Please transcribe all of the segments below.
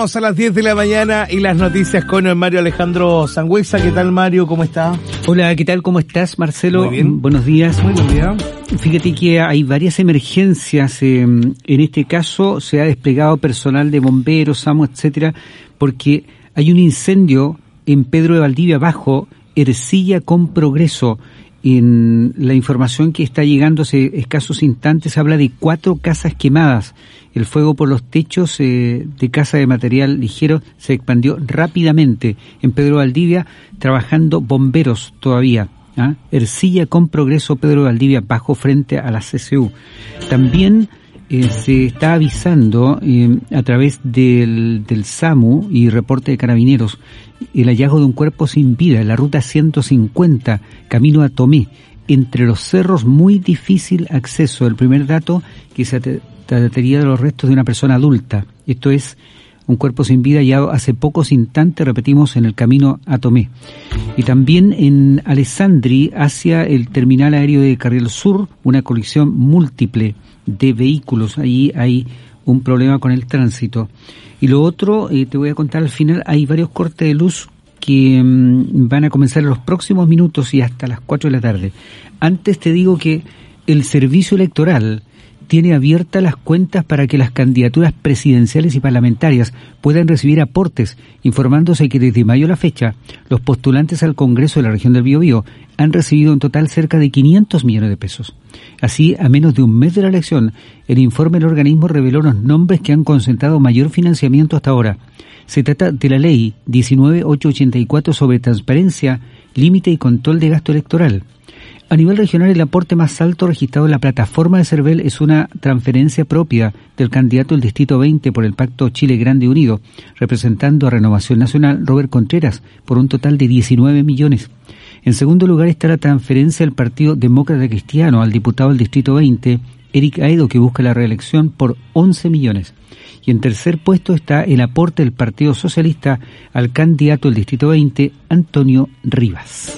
Vamos a las 10 de la mañana y las noticias con el Mario Alejandro Sangüesa. ¿Qué tal, Mario? ¿Cómo está? Hola, ¿qué tal? ¿Cómo estás, Marcelo? Muy bien. Buenos días. Muy buen día. Fíjate que hay varias emergencias. En este caso se ha desplegado personal de bomberos, SAMU, etcétera, porque hay un incendio en Pedro de Valdivia Bajo, Ercilla con Progreso. En la información que está llegando hace escasos instantes habla de 4 casas quemadas. El fuego por los techos de casa de material ligero se expandió rápidamente. En Pedro Valdivia trabajando bomberos todavía. Ercilla con Progreso, Pedro Valdivia Bajo, frente a la CCU. También se está avisando a través del SAMU y reporte de carabineros el hallazgo de un cuerpo sin vida en la ruta 150, camino a Tomé, entre los cerros, muy difícil acceso. El primer dato, que se trataría de los restos de una persona adulta. Esto es un cuerpo sin vida hallado hace pocos instantes, repetimos, en el camino a Tomé. Y también en Alessandri, hacia el terminal aéreo de Carril Sur, una colisión múltiple de vehículos. Allí hay un problema con el tránsito. Y lo otro, te voy a contar al final, hay varios cortes de luz que van a comenzar en los próximos minutos y hasta las 4 de la tarde. Antes te digo que el servicio electoral tiene abiertas las cuentas para que las candidaturas presidenciales y parlamentarias puedan recibir aportes, informándose que desde mayo a la fecha, los postulantes al Congreso de la región del Biobío han recibido en total cerca de 500 millones de pesos. Así, a menos de un mes de la elección, el informe del organismo reveló los nombres que han concentrado mayor financiamiento hasta ahora. Se trata de la ley 19.884 sobre transparencia, límite y control de gasto electoral. A nivel regional, el aporte más alto registrado en la plataforma de CERVEL es una transferencia propia del candidato del Distrito 20 por el Pacto Chile Grande Unido, representando a Renovación Nacional, Robert Contreras, por un total de 19 millones. En segundo lugar está la transferencia del Partido Demócrata Cristiano al diputado del Distrito 20, Eric Aedo, que busca la reelección, por 11 millones. Y en tercer puesto está el aporte del Partido Socialista al candidato del Distrito 20, Antonio Rivas.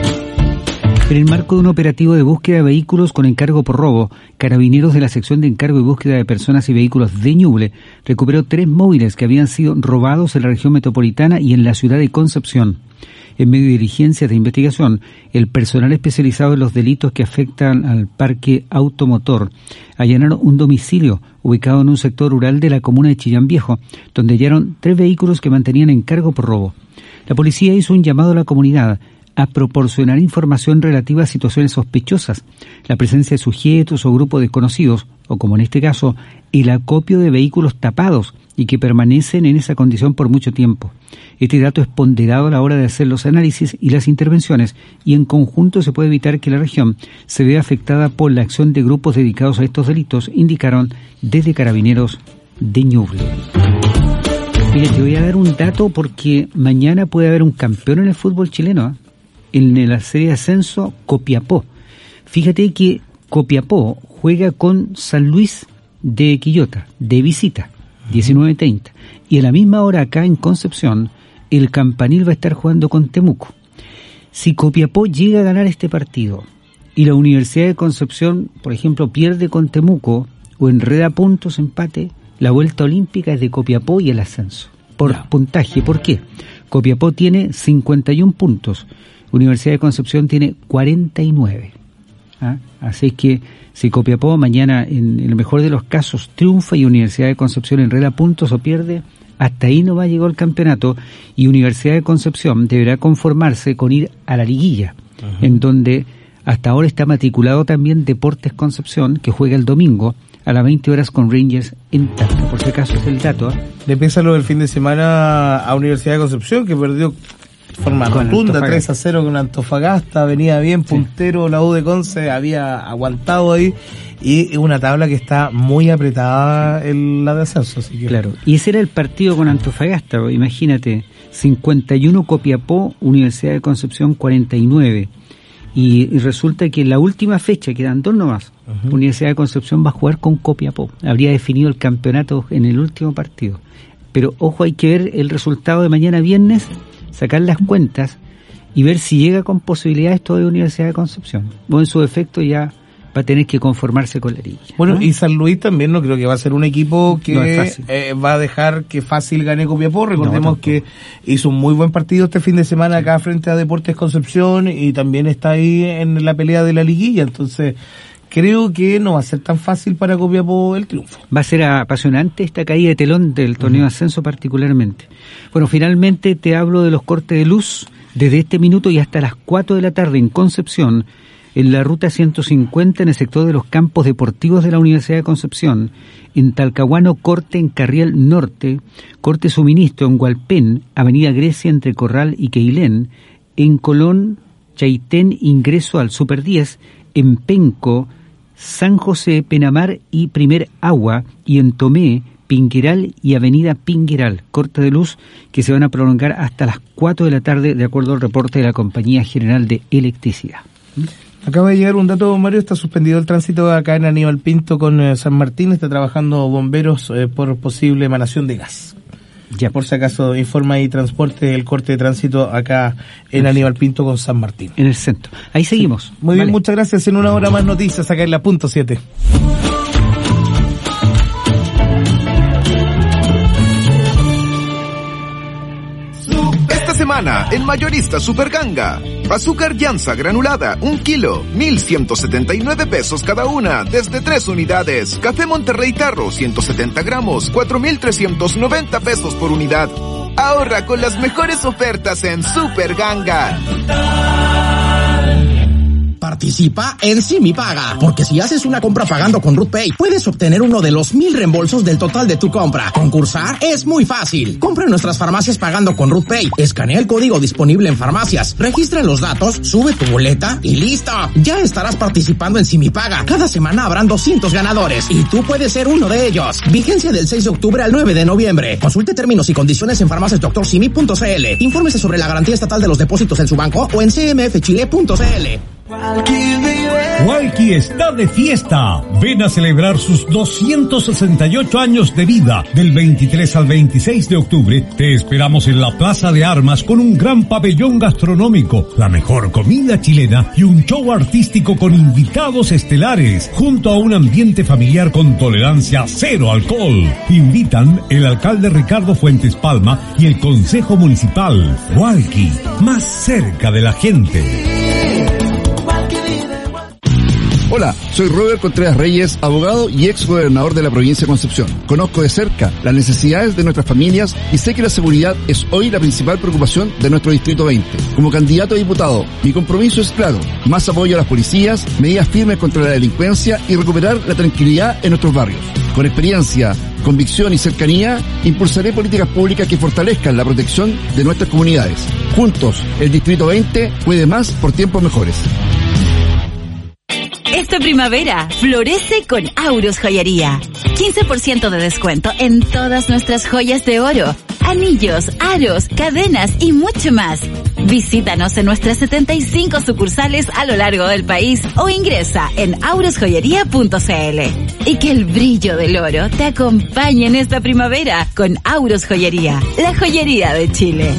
En el marco de un operativo de búsqueda de vehículos con encargo por robo, Carabineros de la sección de encargo y búsqueda de personas y vehículos de Ñuble recuperó 3 móviles que habían sido robados en la región metropolitana y en la ciudad de Concepción. En medio de diligencias de investigación, el personal especializado en los delitos que afectan al parque automotor allanaron un domicilio ubicado en un sector rural de la comuna de Chillán Viejo, donde hallaron 3 vehículos que mantenían encargo por robo. La policía hizo un llamado a la comunidad a proporcionar información relativa a situaciones sospechosas, la presencia de sujetos o grupos desconocidos, o como en este caso, el acopio de vehículos tapados y que permanecen en esa condición por mucho tiempo. Este dato es ponderado a la hora de hacer los análisis y las intervenciones, y en conjunto se puede evitar que la región se vea afectada por la acción de grupos dedicados a estos delitos, indicaron desde Carabineros de Ñuble. Mira, te voy a dar un dato porque mañana puede haber un campeón en el fútbol chileno, en la serie de ascenso, Copiapó. Fíjate que Copiapó juega con San Luis de Quillota, de visita, 19:30. Y a la misma hora acá en Concepción, el Campanil va a estar jugando con Temuco. Si Copiapó llega a ganar este partido y la Universidad de Concepción, por ejemplo, pierde con Temuco o enreda puntos, empate, la vuelta olímpica es de Copiapó y el ascenso. Por puntaje, ¿por qué? Copiapó tiene 51 puntos. Universidad de Concepción tiene 49. Así que si Copiapó mañana, en el mejor de los casos, triunfa y Universidad de Concepción enreda puntos o pierde, hasta ahí no va a llegar el campeonato y Universidad de Concepción deberá conformarse con ir a la liguilla, en donde hasta ahora está matriculado también Deportes Concepción, que juega el domingo a las 20 horas con Rangers en Talca. Por si acaso es el dato. Le pesa lo del fin de semana a Universidad de Concepción, que perdió de forma rotunda 3-0 con Antofagasta, venía bien puntero, la U de Conce había aguantado ahí, y una tabla que está muy apretada en la de ascenso. Así que... Claro, y ese era el partido con Antofagasta, imagínate, 51 Copiapó, Universidad de Concepción 49, y resulta que en la última fecha, quedan 2 nomás, Universidad de Concepción va a jugar con Copiapó, habría definido el campeonato en el último partido, pero ojo, hay que ver el resultado de mañana viernes, sacar las cuentas y ver si llega con posibilidades todo de Universidad de Concepción. O en su defecto ya va a tener que conformarse con la liguilla. Bueno, ¿no? Y San Luis también no creo que va a ser un equipo que va a dejar que fácil gane Copiapó. Recordemos que hizo un muy buen partido este fin de semana acá frente a Deportes Concepción y también está ahí en la pelea de la liguilla. Entonces, creo que no va a ser tan fácil para Copiapó el triunfo. Va a ser apasionante esta caída de telón del torneo de ascenso particularmente. Bueno, finalmente te hablo de los cortes de luz desde este minuto y hasta las 4 de la tarde en Concepción, en la ruta 150 en el sector de los campos deportivos de la Universidad de Concepción, en Talcahuano corte en Carrial Norte, corte suministro en Hualpén, Avenida Grecia entre Corral y Queilén, en Colón, Chaitén ingreso al Super 10, en Penco, San José, Penamar y Primer Agua, y en Tomé, Pingueral y Avenida Pingueral, corte de luz que se van a prolongar hasta las 4 de la tarde de acuerdo al reporte de la Compañía General de Electricidad. Acaba de llegar un dato, Mario, está suspendido el tránsito acá en Aníbal Pinto con San Martín, está trabajando bomberos por posible emanación de gas. Ya, por si acaso, informa y transporte el corte de tránsito acá en Aníbal Pinto con San Martín. En el centro. Ahí seguimos. Sí. Muy bien, muchas gracias. En una hora más noticias acá en la punto 7. Semana en Mayorista Superganga. Azúcar Llanza granulada, 1 kilo, 1,179 pesos cada una, desde 3 unidades. Café Monterrey Tarro, 170 gramos, 4,390 pesos por unidad. Ahorra con las mejores ofertas en Superganga. Participa en Simipaga, porque si haces una compra pagando con RutPay, puedes obtener uno de los 1,000 reembolsos del total de tu compra. Concursar es muy fácil. Compra en nuestras farmacias pagando con RutPay. Escanea el código disponible en farmacias. Registra los datos, sube tu boleta y ¡listo! Ya estarás participando en Simipaga. Cada semana habrán 200 ganadores y tú puedes ser uno de ellos. Vigencia del 6 de octubre al 9 de noviembre. Consulte términos y condiciones en farmaciasdoctorsimi.cl. Infórmese sobre la garantía estatal de los depósitos en su banco o en cmfchile.cl. Walkie está de fiesta. Ven a celebrar sus 268 años de vida. Del 23 al 26 de octubre te esperamos en la Plaza de Armas con un gran pabellón gastronómico, la mejor comida chilena y un show artístico con invitados estelares, junto a un ambiente familiar con tolerancia cero alcohol. Invitan el alcalde Ricardo Fuentes Palma y el Consejo Municipal. Walkie, más cerca de la gente. Hola, soy Robert Contreras Reyes, abogado y ex gobernador de la provincia de Concepción. Conozco de cerca las necesidades de nuestras familias y sé que la seguridad es hoy la principal preocupación de nuestro Distrito 20. Como candidato a diputado, mi compromiso es claro: más apoyo a las policías, medidas firmes contra la delincuencia y recuperar la tranquilidad en nuestros barrios. Con experiencia, convicción y cercanía, impulsaré políticas públicas que fortalezcan la protección de nuestras comunidades. Juntos, el Distrito 20 puede más por tiempos mejores. Esta primavera, florece con Auros Joyería. 15% de descuento en todas nuestras joyas de oro, anillos, aros, cadenas y mucho más. Visítanos en nuestras 75 sucursales a lo largo del país o ingresa en aurosjoyería.cl. Y que el brillo del oro te acompañe en esta primavera con Auros Joyería, la joyería de Chile.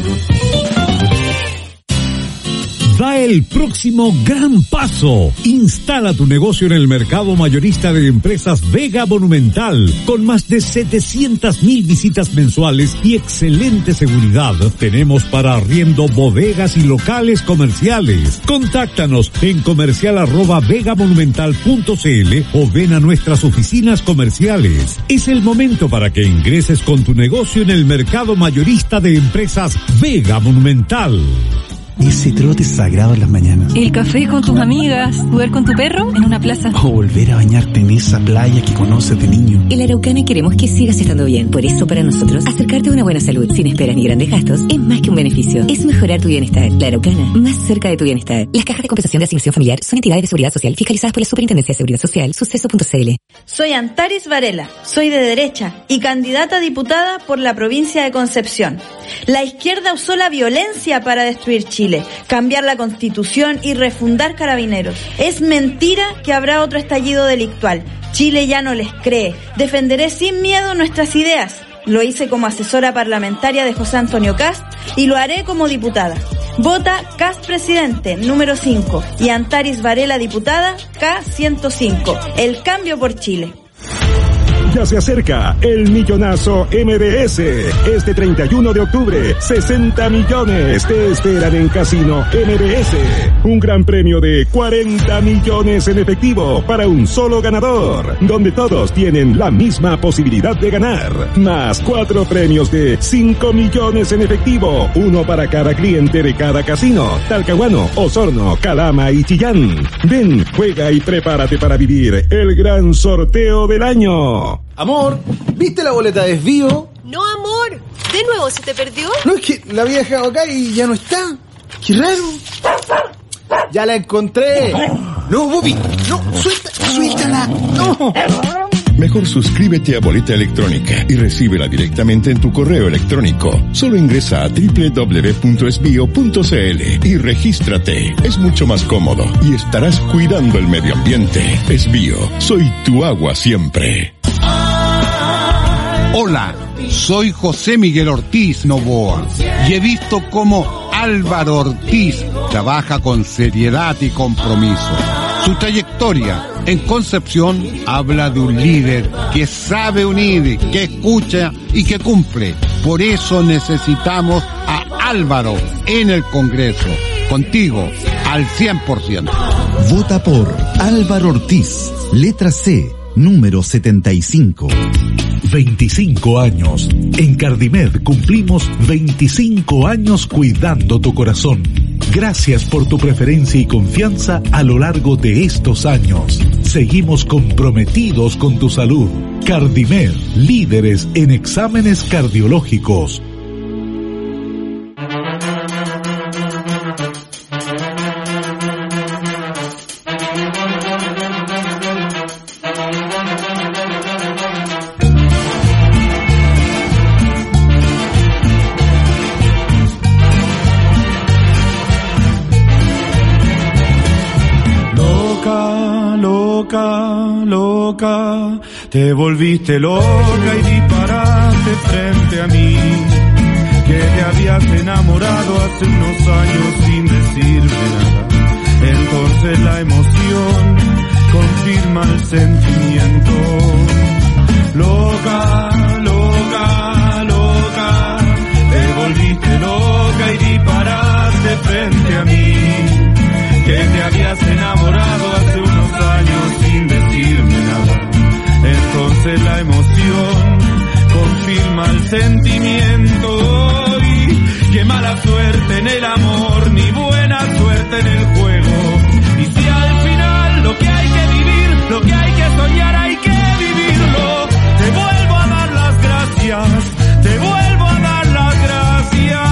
Da el próximo gran paso. Instala tu negocio en el mercado mayorista de empresas Vega Monumental. Con más de 700,000 visitas mensuales y excelente seguridad, tenemos para arriendo bodegas y locales comerciales. Contáctanos en comercial@vegamonumental.cl o ven a nuestras oficinas comerciales. Es el momento para que ingreses con tu negocio en el mercado mayorista de empresas Vega Monumental. Ese trote sagrado en las mañanas. El café con tus amigas, jugar con tu perro en una plaza. O volver a bañarte en esa playa que conoces de niño. En La Araucana queremos que sigas estando bien. Por eso, para nosotros, acercarte a una buena salud sin esperas ni grandes gastos es más que un beneficio. Es mejorar tu bienestar. La Araucana, más cerca de tu bienestar. Las cajas de compensación de asignación familiar son entidades de seguridad social fiscalizadas por la Superintendencia de Seguridad Social, suceso.cl. Soy Antares Varela, soy de derecha y candidata a diputada por la provincia de Concepción. La izquierda usó la violencia para destruir Chile, cambiar la Constitución y refundar Carabineros. Es mentira que habrá otro estallido delictual. Chile ya no les cree. Defenderé sin miedo nuestras ideas. Lo hice como asesora parlamentaria de José Antonio Kast y lo haré como diputada. Vota Kast presidente, número 5, y Antares Varela diputada, K105. El cambio por Chile. Ya se acerca el millonazo MBS. Este 31 de octubre, 60 millones te esperan en Casino MBS. Un gran premio de 40 millones en efectivo para un solo ganador, donde todos tienen la misma posibilidad de ganar. Más 4 premios de 5 millones en efectivo, uno para cada cliente de cada casino: Talcahuano, Osorno, Calama y Chillán. Ven, juega y prepárate para vivir el gran sorteo del año. Amor, ¿viste la boleta de desvío? No, amor. ¿De nuevo se te perdió? No, es que la había dejado acá y ya no está. ¡Qué raro! ¡Ya la encontré! No, Bobby, no, suéltala, no. Mejor suscríbete a Boleta Electrónica y recíbela directamente en tu correo electrónico. Solo ingresa a www.esbio.cl y regístrate. Es mucho más cómodo y estarás cuidando el medio ambiente. Esbio, soy tu agua siempre. Hola, soy José Miguel Ortiz Novoa y he visto cómo Álvaro Ortiz trabaja con seriedad y compromiso. Su trayectoria en Concepción habla de un líder que sabe unir, que escucha y que cumple. Por eso necesitamos a Álvaro en el Congreso. Contigo, al 100%. Vota por Álvaro Ortiz, letra C, número 75. 25 años. En Cardimed cumplimos 25 años cuidando tu corazón. Gracias por tu preferencia y confianza a lo largo de estos años. Seguimos comprometidos con tu salud. Cardimed, líderes en exámenes cardiológicos. Te volviste loca y disparaste frente a mí, que te habías enamorado hace unos años sin decirme nada. Entonces la emoción confirma el sentimiento. Loca, loca, loca, te volviste loca y disparaste frente a mí, que te habías enamorado hace unos años sin decirme nada. Entonces la emoción confirma el sentimiento. Y qué mala suerte en el amor, ni buena suerte en el juego. Y si al final lo que hay que vivir, lo que hay que soñar, hay que vivirlo. Te vuelvo a dar las gracias, te vuelvo a dar las gracias.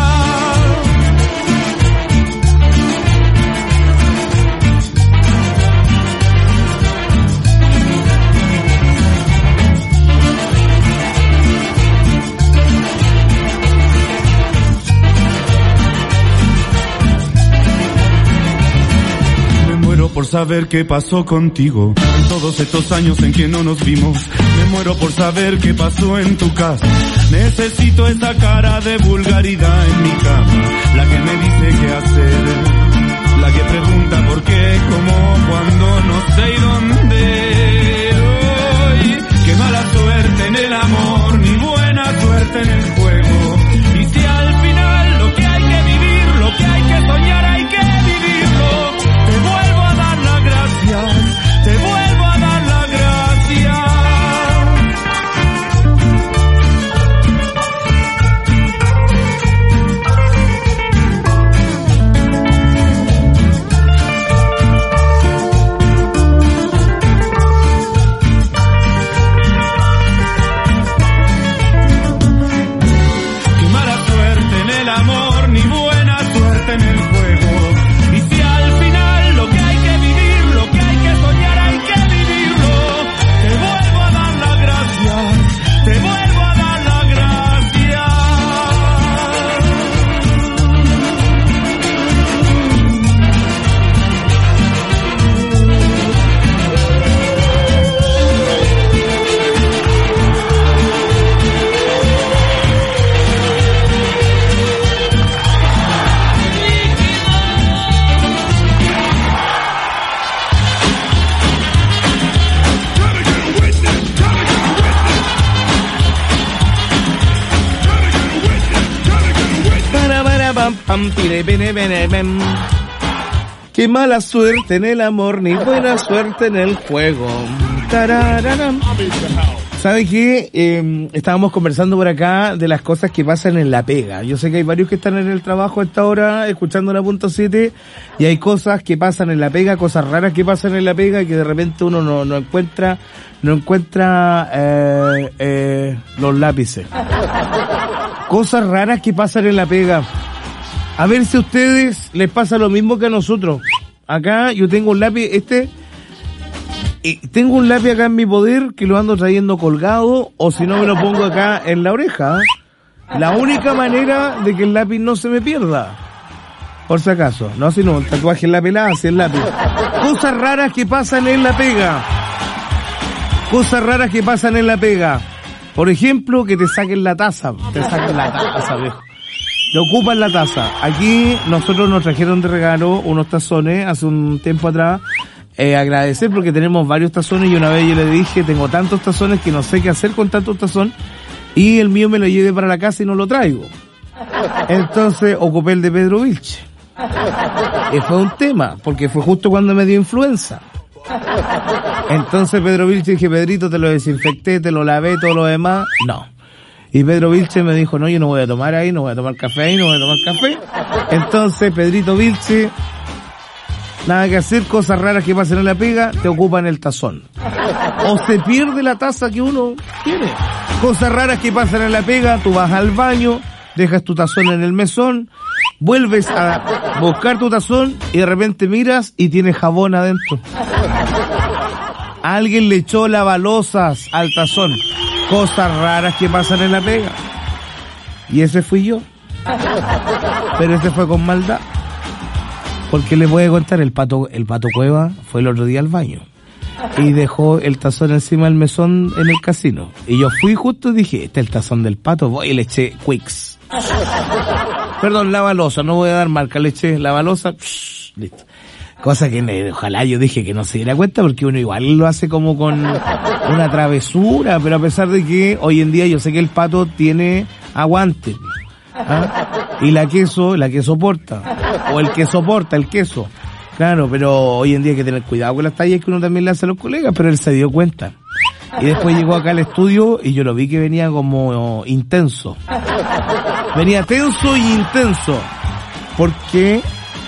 Por saber qué pasó contigo en todos estos años en que no nos vimos. Me muero por saber qué pasó en tu casa. Necesito esa cara de vulgaridad en mi cama, la que me dice qué hacer, la que pregunta por qué, cómo, cuándo, no sé y dónde. Hoy, qué mala suerte en el amor, ni buena suerte en el juego. Y si al final lo que hay que vivir, lo que hay que soñar, hay que vivirlo. Te vuelvo a dar las gracias, te vuelvo a dar las gracias. pam, pam, pire, pene, pene, pem. Qué mala suerte en el amor, ni buena suerte en el juego. Tarararam. ¿Saben qué? Estábamos conversando por acá de las cosas que pasan en la pega. Yo sé que hay varios que están en el trabajo a esta hora escuchando la punto 7 y hay cosas que pasan en la pega, cosas raras que pasan en la pega y que de repente uno no encuentra los lápices. Cosas raras que pasan en la pega. A ver si a ustedes les pasa lo mismo que a nosotros. Acá yo tengo un lápiz, tengo un lápiz acá en mi poder que lo ando trayendo colgado o si no me lo pongo acá en la oreja. La única manera de que el lápiz no se me pierda. Por si acaso. No, si no, un tatuaje en la pelada, si el lápiz. Cosas raras que pasan en la pega. Cosas raras que pasan en la pega. Por ejemplo, que te saquen la taza. Te saquen la taza, viejo. Te ocupan la taza. Aquí nosotros nos trajeron de regalo unos tazones hace un tiempo atrás. Agradecer porque tenemos varios tazones y una vez yo le dije, tengo tantos tazones que no sé qué hacer con tantos tazones y el mío me lo llevé para la casa y no lo traigo. Entonces ocupé el de Pedro Vilche. Y fue un tema, porque fue justo cuando me dio influenza. Entonces Pedro Vilche dije, Pedrito, te lo desinfecté, te lo lavé, todo lo demás. No. Y Pedro Vilche me dijo, no, yo no voy a tomar ahí, no voy a tomar café ahí, no voy a tomar café. Entonces Pedrito Vilche, nada que hacer, cosas raras que pasan en la pega, te ocupan el tazón. O se pierde la taza que uno tiene. Cosas raras que pasan en la pega, tú vas al baño, dejas tu tazón en el mesón, vuelves a buscar tu tazón y de repente miras y tiene jabón adentro. Alguien le echó lavalosas al tazón. Cosas raras que pasan en la pega. Y ese fui yo. Pero ese fue con maldad. Porque les voy a contar, el pato Cueva fue el otro día al baño. Y dejó el tazón encima del mesón en el casino. Y yo fui justo y dije, este es el tazón del pato. Voy y le eché Quicks. Perdón, lavalosa, no voy a dar marca, le eché lavalosa. Listo. Cosa que ojalá yo dije que no se diera cuenta porque uno igual lo hace como con una travesura, pero a pesar de que hoy en día yo sé que el pato tiene aguante. ¿Ah? Y la que soporta, o el que soporta el queso. Claro, pero hoy en día hay que tener cuidado con las tallas que uno también le hace a los colegas, pero él se dio cuenta. Y después llegó acá al estudio y yo lo vi que venía como intenso. Venía tenso y intenso. Porque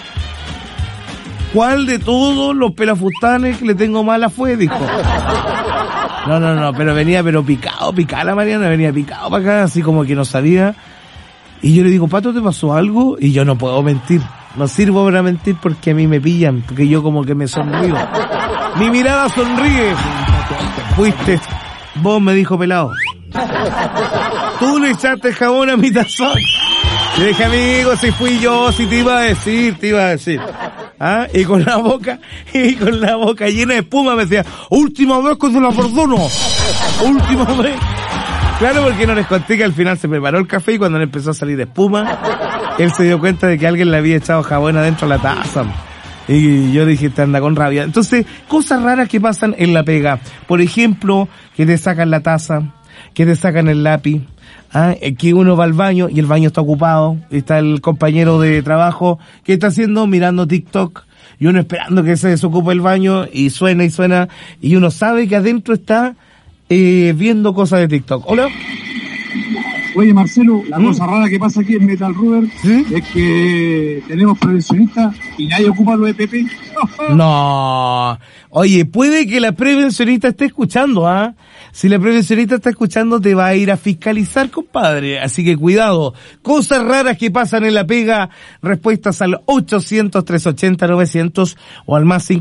¿cuál de todos los pelafustanes que le tengo mala fue? Dijo. No, pero venía picada la Mariana, venía picado para acá, así como que no sabía. Y yo le digo, Pato, ¿te pasó algo? Y yo no puedo mentir. No sirvo para mentir porque a mí me pillan, porque yo como que me sonrío. Mi mirada sonríe. Fuiste vos, me dijo pelado. Tú le echaste jabón a mi tazón. Le dije, amigo, si fui yo, si te iba a decir. ¿Ah? Y con la boca llena de espuma me decía, última vez que te la perdono. Última vez. Claro, porque no les conté que al final se preparó el café y cuando le empezó a salir espuma, él se dio cuenta de que alguien le había echado jabón adentro de la taza. Y yo dije, te anda con rabia. Entonces, cosas raras que pasan en la pega. Por ejemplo, que te sacan la taza, que te sacan el lápiz, que uno va al baño y el baño está ocupado, y está el compañero de trabajo, ¿qué está haciendo? Mirando TikTok, y uno esperando que se desocupe el baño, y suena, y uno sabe que adentro está viendo cosas de TikTok. Hola. Oye, Marcelo, la cosa rara que pasa aquí en Metal Rubber es que tenemos prevencionistas y nadie ocupa lo de PP. No. Oye, puede que la prevencionista esté escuchando, ¿ah? Si la prevencionista está escuchando, te va a ir a fiscalizar, compadre. Así que cuidado. Cosas raras que pasan en la pega. Respuestas al 800-380-900 o al más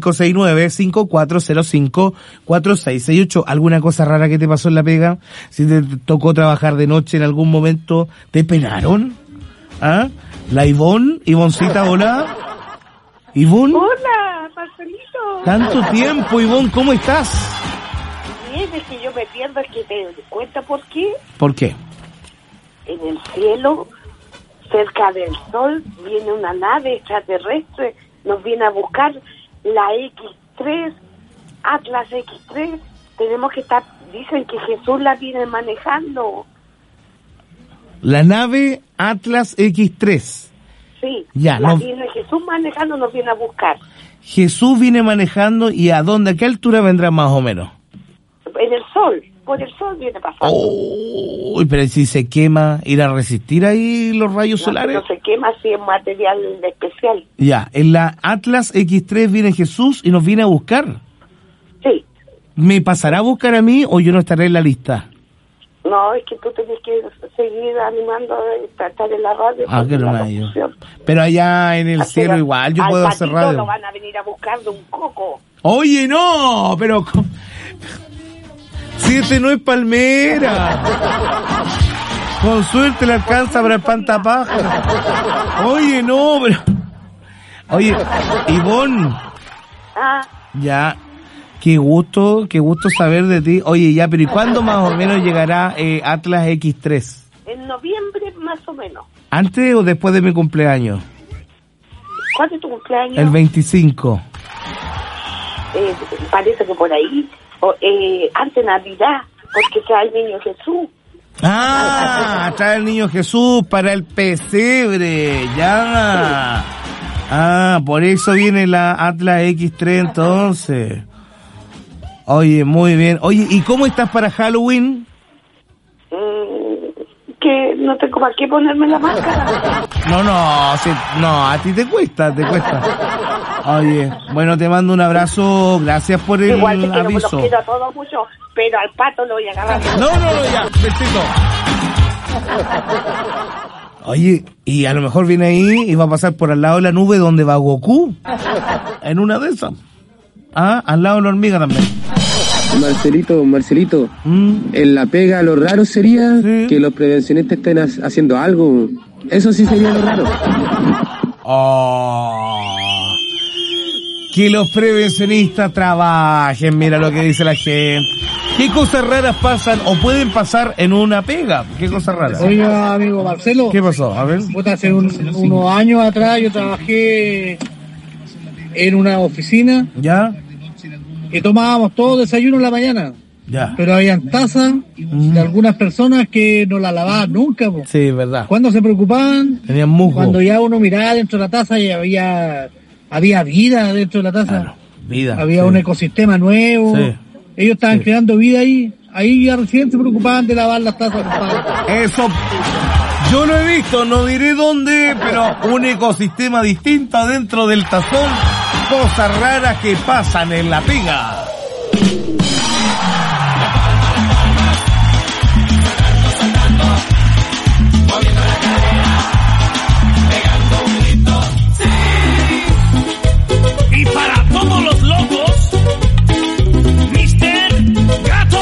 569-5405-4668. ¿Alguna cosa rara que te pasó en la pega? Si te tocó trabajar de noche en algún momento, ¿te penaron? ¿Ah? La Ivoncita, hola. Ivonne. Hola, Marcelito. Tanto tiempo, Ivonne, ¿cómo estás? Bien, es que yo me pierdo, es que te das cuenta por qué. ¿Por qué? En el cielo, cerca del sol, viene una nave extraterrestre, nos viene a buscar la X3, Atlas X3. Tenemos que estar, dicen que Jesús la viene manejando. La nave Atlas X3. Sí. Ya, la no. viene Jesús manejando, nos viene a buscar. Jesús viene manejando, ¿y a dónde? ¿A qué altura vendrá más o menos? En el sol, por el sol viene pasando. Uy, pero si se quema, ¿irá a resistir ahí los rayos solares? No se quema si es material especial. Ya, en la Atlas X3 viene Jesús y nos viene a buscar. Sí. ¿Me pasará a buscar a mí o yo no estaré en la lista? No, es que tú tienes que seguir animando, estar en la radio. Ah, qué hermano. Pero allá en el cielo igual, yo puedo hacer radio. Lo van a venir a buscar de un coco. Oye, no, pero... Si este no es palmera. Con suerte le alcanza para el pantapaja. Oye, no, pero... Oye, Ivonne. Ah. Ya, qué gusto saber de ti. Oye, ya, pero ¿y cuándo más o menos llegará Atlas X3? En noviembre, más o menos. ¿Antes o después de mi cumpleaños? ¿Cuándo es tu cumpleaños? El 25. Parece que por ahí. Antes de Navidad, porque trae el niño Jesús. Ah, trae el niño Jesús para el pesebre, ya. Ah, por eso viene la Atlas X3 entonces. Oye, muy bien. Oye, ¿y cómo estás para Halloween? Que no tengo para qué ponerme la máscara. No, a ti te cuesta. Oye, bueno, te mando un abrazo, gracias por el Igual que aviso. Los quiero a todos mucho, pero al pato lo voy a agarrar. No, ya, besito. Oye, y a lo mejor viene ahí y va a pasar por al lado de la nube donde va Goku. En una de esas. Ah, al lado de la hormiga también. Marcelito, en la pega lo raro sería que los prevencionistas estén haciendo algo. Eso sí sería lo raro. Que los prevencionistas trabajen, mira lo que dice la gente. ¿Qué cosas raras pasan o pueden pasar en una pega? ¿Qué cosas raras? Oiga, amigo Marcelo. ¿Qué pasó? A ver. Hace unos años atrás yo trabajé en una oficina. ¿Ya? Y tomábamos todo desayuno en la mañana. Ya. Pero habían tazas de algunas personas que no la lavaban nunca. Po. Sí, verdad. Cuando se preocupaban, tenían musgo. Cuando ya uno miraba dentro de la taza y había vida dentro de la taza. Claro, vida. Había un ecosistema nuevo. Sí. Ellos estaban creando vida ahí. Ahí ya recién se preocupaban de lavar las tazas. Eso, yo lo he visto, no diré dónde, pero un ecosistema distinto dentro del tazón. Cosas raras que pasan en la pega. Y para todos los locos, Mr. Gato.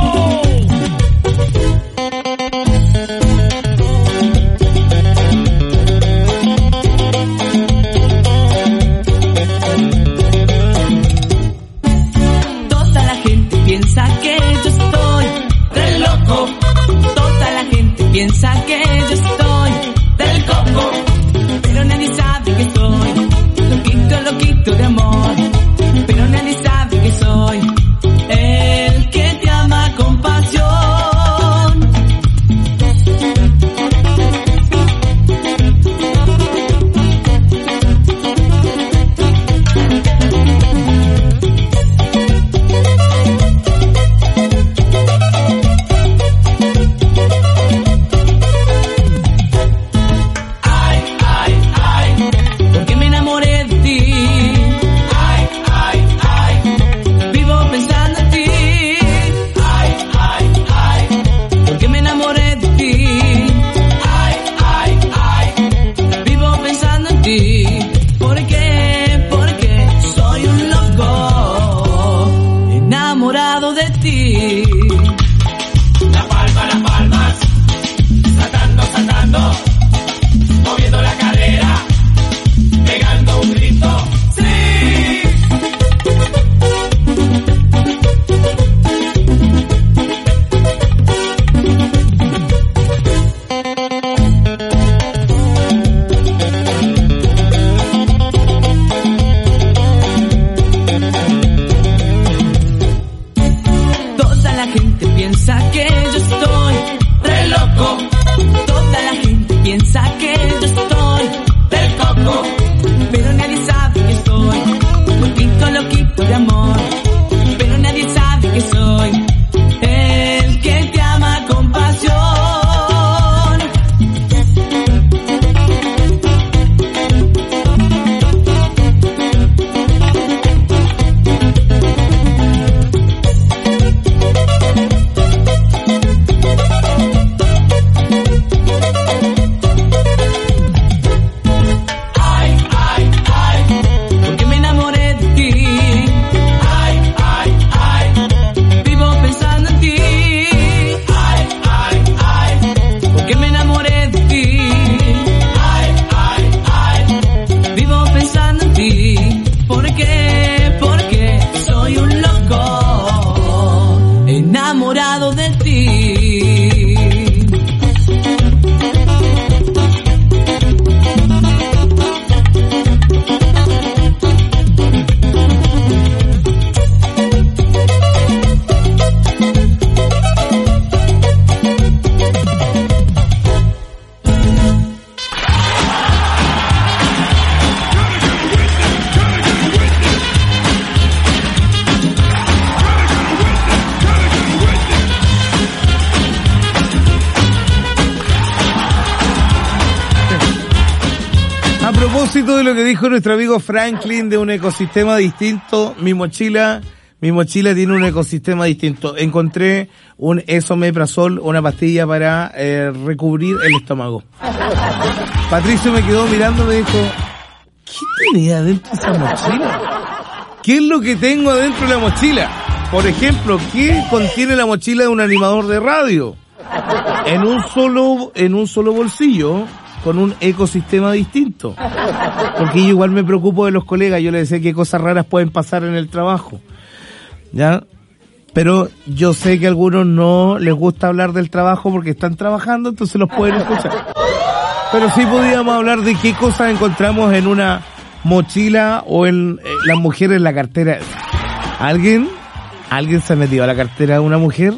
Toda la gente piensa que yo estoy del loco. Toda la gente piensa que yo estoy del coco. Pero nadie sabe que soy loquito de amor, pero nadie sabe que soy el que te ama con pasión. Porque me enamoré de ti. Vivo pensando en ti. Porque me enamoré de ti. Vivo pensando en ti. ¿Por qué? Porque soy un loco enamorado de ti. Las palmas, saltando, moviendo la cadera, pegando un grito. Toda la gente piensa que yo estoy re loco. Toda la gente piensa que yo estoy del coco. enamorado de ti. A propósito de lo que dijo nuestro amigo Franklin de un ecosistema distinto, mi mochila tiene un ecosistema distinto. Encontré un esomeprazol, una pastilla para recubrir el estómago. Patricio me quedó mirando y me dijo, ¿qué tenía adentro de esa mochila? ¿Qué es lo que tengo adentro de la mochila? Por ejemplo, ¿qué contiene la mochila de un animador de radio? En un solo bolsillo, con un ecosistema distinto. Porque yo igual me preocupo de los colegas, yo les decía qué cosas raras pueden pasar en el trabajo. ¿Ya? Pero yo sé que a algunos no les gusta hablar del trabajo porque están trabajando, entonces los pueden escuchar. Pero sí podríamos hablar de qué cosas encontramos en una mochila o en las mujeres en la cartera. ¿Alguien se ha metido a la cartera de una mujer?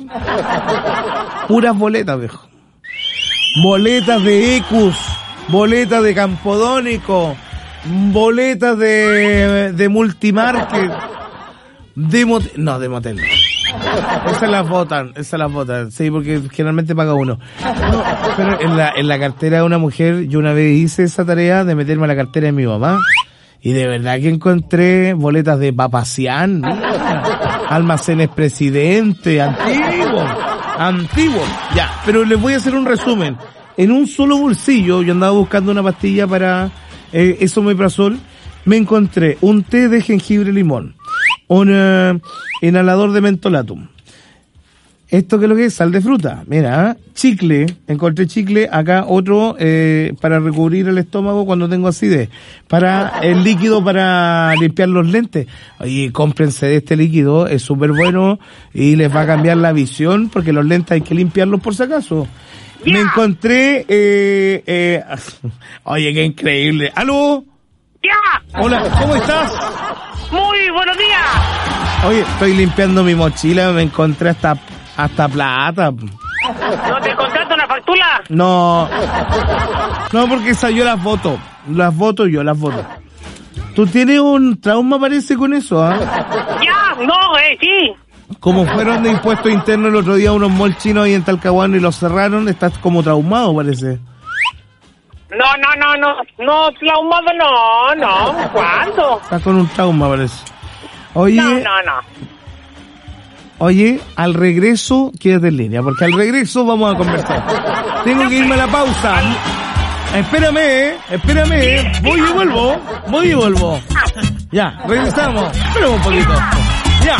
Puras boletas, viejo. Boletas de Ecus, boletas de Campodónico, boletas de Multimarket, de motel. No. Esas las votan, sí, porque generalmente paga uno. No, pero en la cartera de una mujer, yo una vez hice esa tarea de meterme a la cartera de mi mamá, y de verdad que encontré boletas de Papacián, Almacenes Presidente, antiguo, ya, pero les voy a hacer un resumen. En un solo bolsillo, yo andaba buscando una pastilla para esomeprazol, me encontré un té de jengibre limón, un inhalador de mentolatum. ¿Esto qué es lo que es? Sal de fruta. Mira, chicle, encontré chicle, acá otro para recubrir el estómago cuando tengo acidez, para el líquido para limpiar los lentes. Oye, cómprense de este líquido, es súper bueno y les va a cambiar la visión porque los lentes hay que limpiarlos por si acaso. Yeah. Me encontré, oye, qué increíble. ¿Aló? Ya. Hola, ¿cómo estás? Muy buenos días. Oye, estoy limpiando mi mochila, me encontré hasta plata. ¿No te encontraste una factura? No, porque esa yo las voto. Las voto. ¿Tú tienes un trauma, parece, con eso, ah? Ya, no, sí. Como fueron de impuestos internos el otro día unos malls chinos ahí en Talcahuano y los cerraron, estás como traumado, parece. No, traumado no, ¿cuándo? Estás con un trauma, parece. Oye. No. Oye, al regreso, quédate en línea, porque al regreso vamos a conversar. Tengo que irme a la pausa. Espérame. Voy y vuelvo. Ya, regresamos. Espera un poquito. Ya.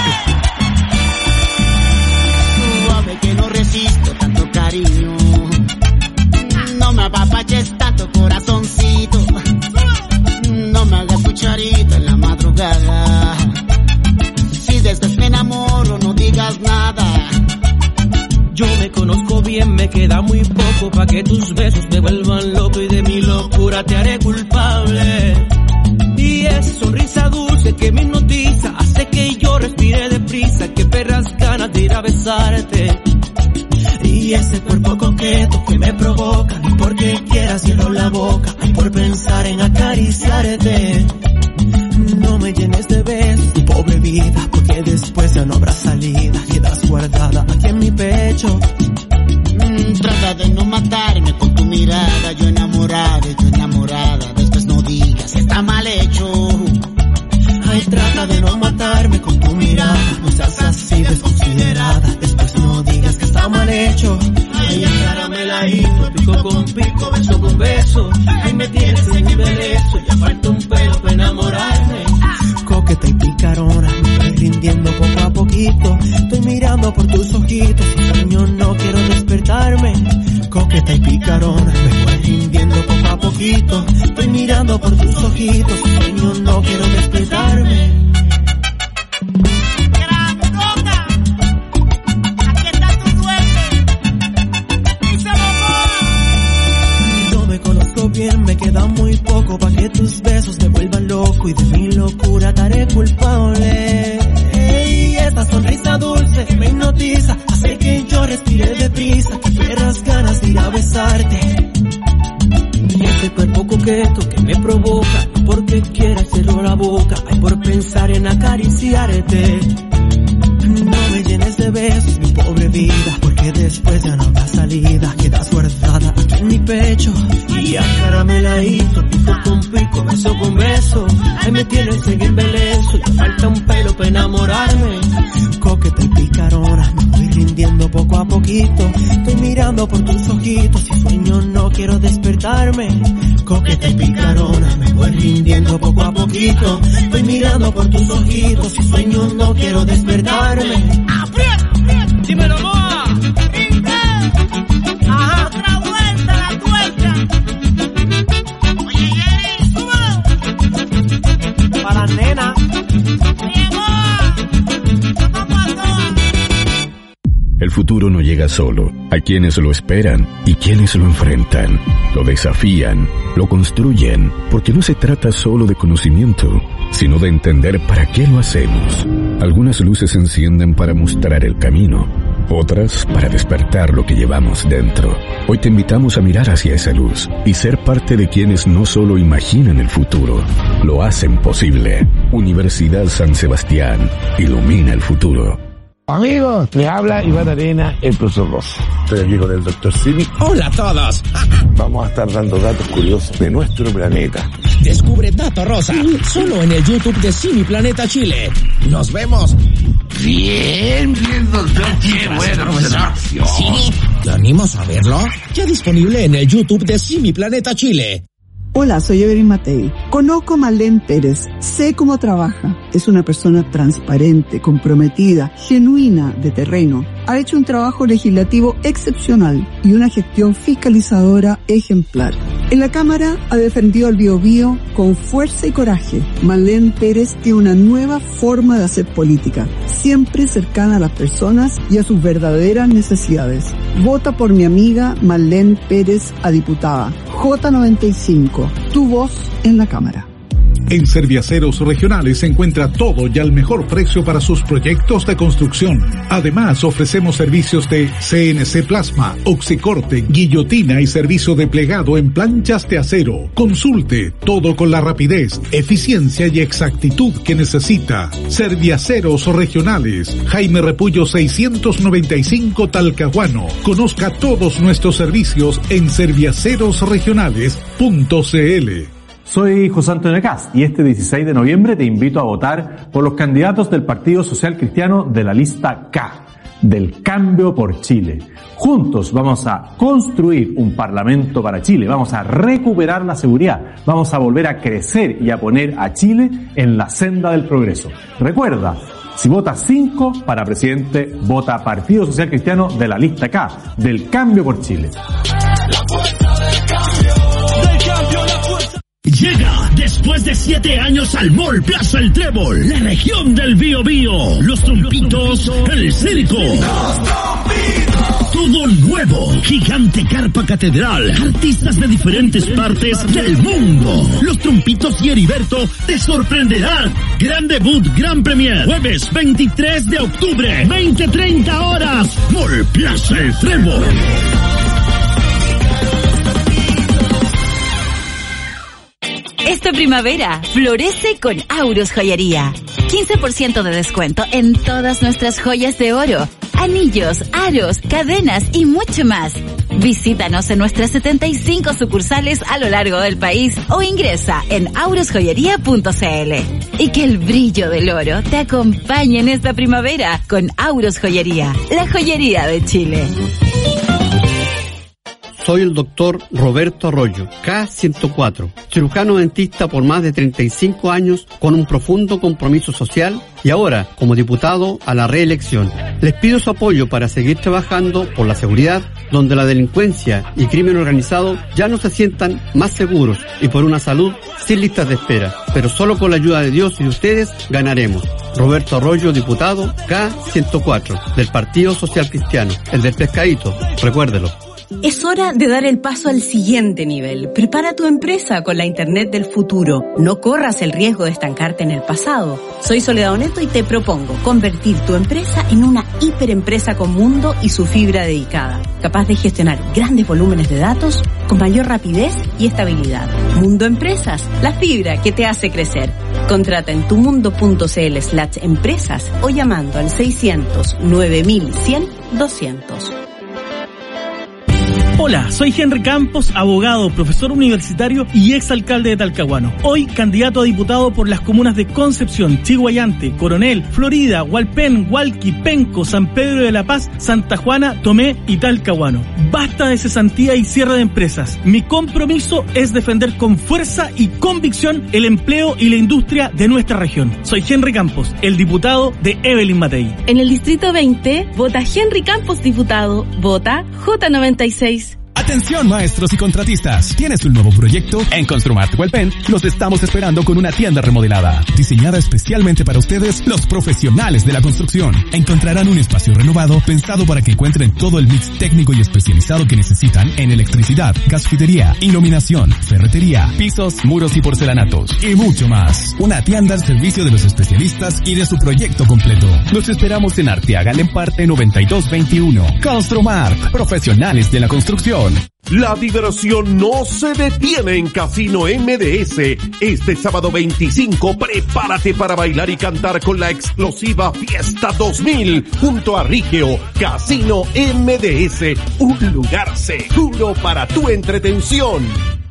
Suave que no resisto tanto cariño. No me apapaches tanto, corazoncito. No me hagas cucharita en la madrugada. Si después me enamoro, no digas nada. Yo me conozco bien, me queda muy poco pa' que tus besos me vuelvan loco y de mi locura te haré culpable. Y esa sonrisa dulce que me hipnotiza hace que yo respire deprisa, que perras ganas de ir a besarte. Y ese cuerpo coqueto que me provoca, ni porque quieras cierro la boca, ay, por pensar en acariciarte. No me llenes de besos, tu pobre vida, porque después ya no habrá salida. Quedas guardada aquí en mi pecho. Trata de no matarme con tu mirada, yo enamorada, después no digas que está mal hecho. Ay, trata de no matarme con tu mirada, no seas así desconsiderada, después no digas que está mal hecho. Ay, encáramela ahí, pico con pico, beso con beso. Ay, me tienes en mi belezo, ya falta un pelo para enamorarme. Coqueta y picarona, me estoy rindiendo poco a poquito. Estoy mirando por tus ojitos, sueño no quiero despertarme. Coqueta y picarona, me voy rindiendo poco a poquito. Estoy mirando por tus ojitos, sueño no quiero despertarme. coqueto que me provoca, no porque quiera cerrar la boca, hay por pensar en acariciarte. No me llenes de besos, mi pobre vida, porque después ya no habrá salida. Quedas guardada aquí en mi pecho y acarameladito, pico con pico, beso con beso. Ahí me tienes en embeleso, ya falta un pelo para enamorarme. Coqueta y picarona, me voy rindiendo poco a poquito. Estoy mirando por tus ojitos, si sueño no quiero despertarme. Coqueta y picarona, me voy rindiendo poco a poquito. Estoy mirando por tus ojitos, si sueño no quiero despertarme. Dímelo, Moa. Ajá. Otra vuelta, la tuerca. Oye, Jerry, súbelo. Para la nena. Oye, Moa. Vamos a todas. El futuro no llega solo. Hay quienes lo esperan y quienes lo enfrentan, lo desafían, lo construyen, porque no se trata solo de conocimiento, sino de entender para qué lo hacemos. Algunas luces se encienden para mostrar el camino, otras para despertar lo que llevamos dentro. Hoy te invitamos a mirar hacia esa luz y ser parte de quienes no solo imaginan el futuro, lo hacen posible. Universidad San Sebastián, ilumina el futuro. Amigos, les habla Iván Arena, el profesor Rosa. Estoy aquí con el Dr. Simi. ¡Hola a todos! Vamos a estar dando datos curiosos de nuestro planeta. Descubre Dato Rosa, solo en el YouTube de Simi Planeta Chile. Nos vemos. Bien, doctor. Qué buena observación. ¿Sí? ¿Te animas a verlo? Ya disponible en el YouTube de Simi Planeta Chile. Hola, soy Evelyn Matei. Conozco a Marlene Pérez. Sé cómo trabaja. Es una persona transparente, comprometida, genuina, de terreno. Ha hecho un trabajo legislativo excepcional y una gestión fiscalizadora ejemplar. En la Cámara ha defendido al Biobío con fuerza y coraje. Marlene Pérez tiene una nueva forma de hacer política, siempre cercana a las personas y a sus verdaderas necesidades. Vota por mi amiga Marlene Pérez a diputada. J95. Tu voz en la Cámara. En Serviaceros Regionales se encuentra todo y al mejor precio para sus proyectos de construcción. Además, ofrecemos servicios de CNC Plasma, Oxicorte, guillotina y servicio de plegado en planchas de acero. Consulte todo con la rapidez, eficiencia y exactitud que necesita. Serviaceros Regionales, Jaime Repullo 695 Talcahuano. Conozca todos nuestros servicios en serviacerosregionales.cl. Soy José Antonio Cast y este 16 de noviembre te invito a votar por los candidatos del Partido Social Cristiano de la lista K, del Cambio por Chile. Juntos vamos a construir un parlamento para Chile, vamos a recuperar la seguridad, vamos a volver a crecer y a poner a Chile en la senda del progreso. Recuerda, si votas 5 para presidente, vota Partido Social Cristiano de la lista K, del Cambio por Chile. Llega después de 7 años al Mall Plaza El Trébol, la región del Biobío, los Trompitos, el circo. Todo nuevo, gigante carpa catedral, artistas de diferentes partes del mundo. Los Trompitos y Heriberto te sorprenderán. Gran debut, gran premier, jueves 23 de octubre, 20:30 horas, Mall Plaza El Trébol. Esta primavera, florece con Aurus Joyería. 15% de descuento en todas nuestras joyas de oro, anillos, aros, cadenas y mucho más. Visítanos en nuestras 75 sucursales a lo largo del país o ingresa en aurosjoyería.cl. Y que el brillo del oro te acompañe en esta primavera con Aurus Joyería, la joyería de Chile. Soy el doctor Roberto Arroyo, K104, cirujano dentista por más de 35 años con un profundo compromiso social y ahora como diputado a la reelección. Les pido su apoyo para seguir trabajando por la seguridad, donde la delincuencia y crimen organizado ya no se sientan más seguros y por una salud sin listas de espera. Pero solo con la ayuda de Dios y de ustedes ganaremos. Roberto Arroyo, diputado K104 del Partido Social Cristiano, el del pescadito, recuérdelo. Es hora de dar el paso al siguiente nivel. Prepara tu empresa con la Internet del futuro. No corras el riesgo de estancarte en el pasado. Soy Soledad Oneto y te propongo convertir tu empresa en una hiperempresa con mundo y su fibra dedicada, capaz de gestionar grandes volúmenes de datos con mayor rapidez y estabilidad. Mundo Empresas, la fibra que te hace crecer. Contrata en tumundo.cl/empresas o llamando al 600 9100 200. Hola, soy Henry Campos, abogado, profesor universitario y exalcalde de Talcahuano. Hoy candidato a diputado por las comunas de Concepción, Chiguayante, Coronel, Florida, Hualpén, Hualqui, Penco, San Pedro de la Paz, Santa Juana, Tomé y Talcahuano. Basta de cesantía y cierre de empresas. Mi compromiso es defender con fuerza y convicción el empleo y la industria de nuestra región. Soy Henry Campos, el diputado de Evelyn Matei. En el distrito 20, vota Henry Campos diputado, vota J96. Atención maestros y contratistas, ¿tienes un nuevo proyecto? En Construmart Hualpén los estamos esperando con una tienda remodelada, diseñada especialmente para ustedes, los profesionales de la construcción. Encontrarán un espacio renovado pensado para que encuentren todo el mix técnico y especializado que necesitan en electricidad, gasfitería, iluminación, ferretería, pisos, muros y porcelanatos y mucho más. Una tienda al servicio de los especialistas y de su proyecto completo. Los esperamos en Arteaga Lemparte 9221. Construmart, profesionales de la construcción. La diversión no se detiene en Casino MDS. Este sábado 25, prepárate para bailar y cantar con la explosiva Fiesta 2000 junto a Rigeo. Casino MDS, un lugar seguro para tu entretención.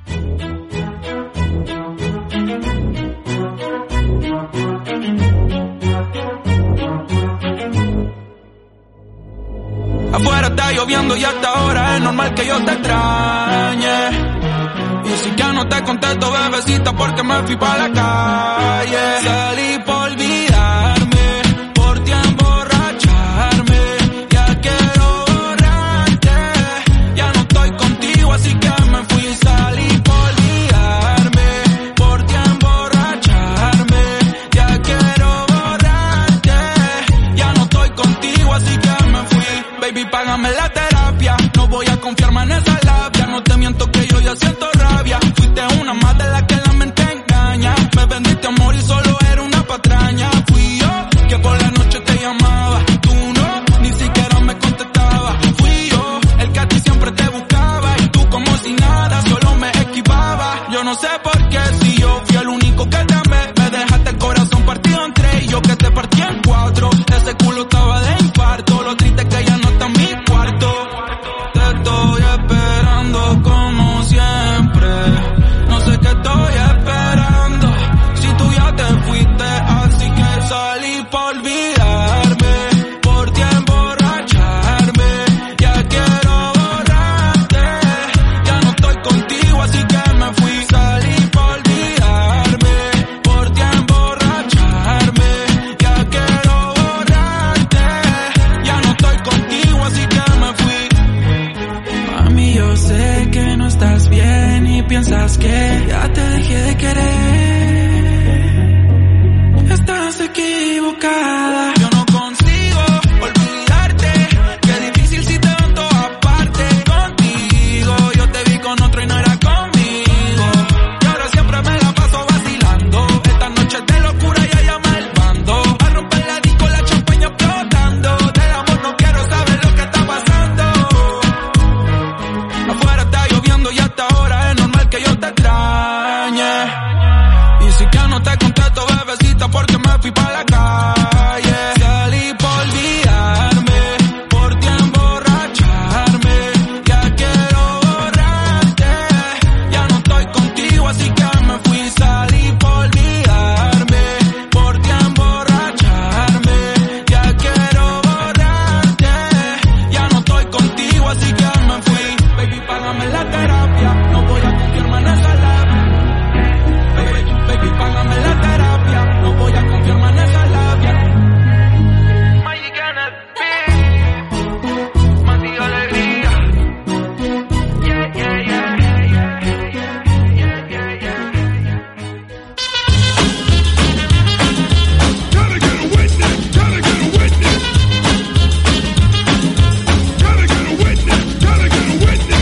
Afuera está lloviendo y hasta ahora es normal que yo te extrañe. Y si ya no te contesto, bebecita, porque me fui pa' la calle. Salí por olvidarme, por ti emborracharme. Ya quiero borrarte, ya no estoy contigo, así que me fui. Salí por olvidarme, por ti emborracharme. Ya quiero borrarte, ya no estoy contigo, así que me fui. Baby, págame la terapia, no voy a confiarme en esa labia. No te miento que yo ya siento rabia. Fuiste una más de la que la mente engaña. Me vendiste amor y solo era una patraña. Fui yo que por la noche te llamaba, tú no, ni siquiera me contestabas. Fui yo el que a ti siempre te buscaba y tú como si nada, solo me esquivabas. Yo no sé por qué, si yo fui el único que te amé, me dejaste el corazón partido en tres y yo que te partí en cuatro. Ese culo estaba de infarto, lo triste que ya no está en mi cuarto. Te estoy esperando como siempre, no sé qué estoy esperando, si tú ya te fuiste, así que salí por olvidarme, por ti emborracharme. Ya quiero borrarte, ya no estoy contigo, así que me fui. Salí por olvidarme, por ti emborracharme. Ya quiero borrarte, ya no estoy contigo, así que me fui. Mami, yo sé que no estás bien y piensas que ya te dejé de querer. Estás equivocada. Yo no consigo olvidarte. Qué difícil si te veo en todas partes. Contigo yo te vi con otro y no era conmigo. Y ahora siempre me la paso vacilando. Esta noche de locura ya llama el bando. A romper la disco, la champaña explotando. Del amor no quiero saber lo que está pasando. Afuera está lloviendo y hasta ahora es normal que yo te extrañe. Y si ya no te contesto, bebecita, porque me fui pa' la calle. Salí por olvidarme, por ti emborracharme. Ya quiero borrarte, ya no estoy contigo, así que me fui. Salí por olvidarme, por ti emborracharme. Ya quiero borrarte, ya no estoy contigo, así que me fui. Baby, págame la terapia, no voy a confiarme en esa labia. Baby, págame la terapia, no voy a confiarme en esa labia. Magic en el beat, más y alegría. Yeah, yeah, yeah, yeah, yeah, yeah, yeah, yeah. Gotta get a witness, gotta get a witness. Gotta get a witness, gotta get a witness.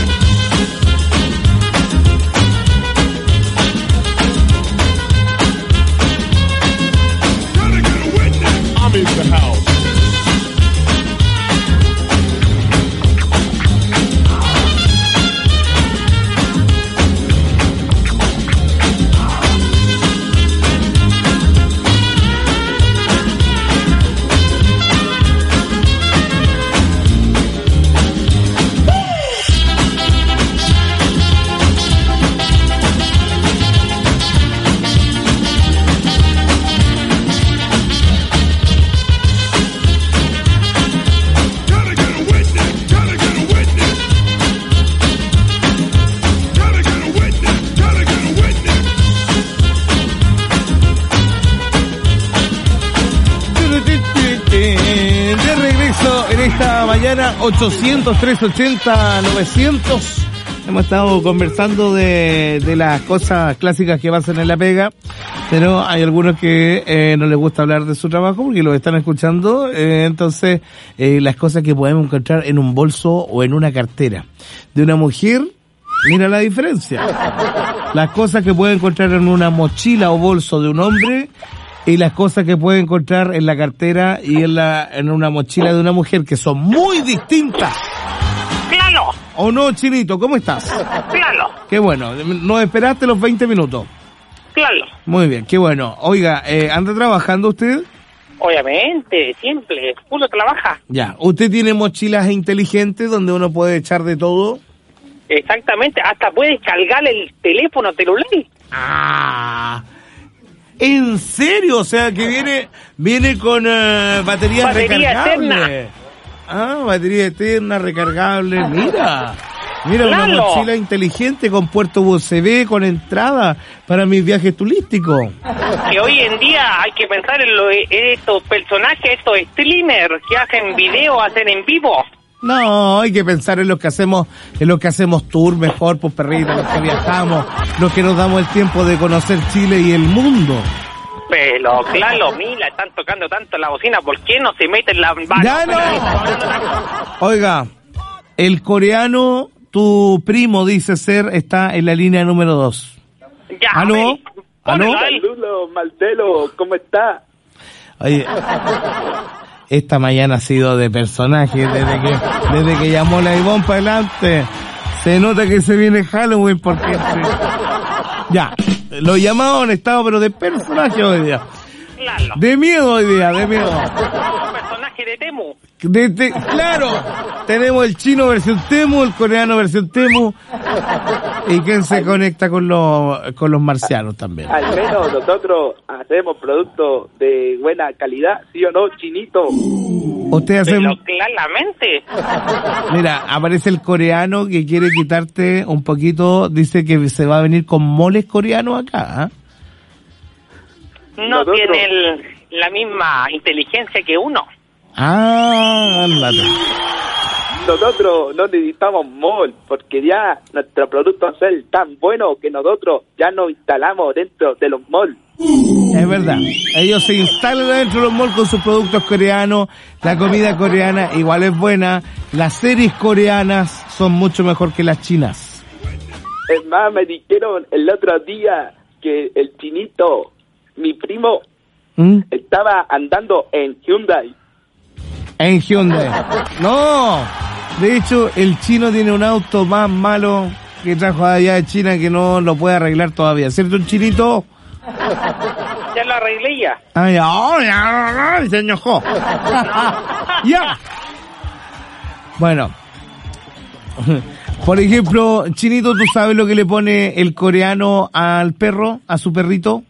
800-380-900. Hemos estado conversando de las cosas clásicas que pasan en la pega, pero hay algunos que no les gusta hablar de su trabajo porque lo están escuchando. Entonces, las cosas que podemos encontrar en un bolso o en una cartera de una mujer, mira la diferencia. Las cosas que puede encontrar en una mochila o bolso de un hombre y las cosas que puede encontrar en la cartera y en una mochila de una mujer, que son muy distintas. ¡Claro! ¿O no, Chinito? ¿Cómo estás? ¡Claro! Qué bueno. ¿Nos esperaste los 20 minutos? ¡Claro! Muy bien, qué bueno. Oiga, ¿anda trabajando usted? Obviamente, siempre. Uno trabaja. Ya. ¿Usted tiene mochilas inteligentes donde uno puede echar de todo? Exactamente. Hasta puedes cargar el teléfono celular. ¡Ah! ¿En serio? O sea, que viene con batería recargable. Eterna. Ah, batería eterna, recargable. Mira, Claro. Una mochila inteligente con puerto USB, con entrada para mis viajes turísticos. Que hoy en día hay que pensar en estos personajes, estos streamers que hacen video, hacen en vivo. No, hay que pensar en lo que hacemos tour mejor, pues perrita, los que viajamos, los que nos damos el tiempo de conocer Chile y el mundo. Pero claro, mira, están tocando tanto la bocina, ¿por qué no se meten la... ¡Ya no! Oiga, el coreano, tu primo dice ser, está en la línea número 2. Ya, ¿Aló? ¿Aló? Saludos, Marcelo, ¿cómo está? Oye, esta mañana ha sido de personaje, desde que llamó la Ivonne para adelante. Se nota que se viene Halloween porque... Ya, los llamados han estado pero de personaje hoy día. Claro. De miedo hoy día, de miedo. Personaje de Temu. Claro, tenemos el chino versión Temu, el coreano versión Temu. ¿Y quién se conecta con los marcianos también? Al menos nosotros hacemos productos de buena calidad, ¿sí o no, Chinito? Usted hace... Pero claramente. Mira, aparece el coreano que quiere quitarte un poquito, dice que se va a venir con moles coreanos acá, ¿eh? No tiene la misma inteligencia que uno. Ah, ándate. Nosotros no necesitamos mall, porque ya nuestro producto es tan bueno que nosotros ya nos instalamos dentro de los malls. Es verdad, ellos se instalan dentro de los malls con sus productos coreanos, la comida coreana igual es buena, las series coreanas son mucho mejor que las chinas. Es más, me dijeron el otro día que el Chinito, mi primo, estaba andando en Hyundai. En Hyundai. No, de hecho el chino tiene un auto más malo que trajo allá de China que no lo puede arreglar todavía, ¿cierto, un chinito? Ya lo arreglé ya. Ay, ya, se enojó. Ya. Bueno. Por ejemplo, Chinito, ¿tú sabes lo que le pone el coreano al perro, a su perrito?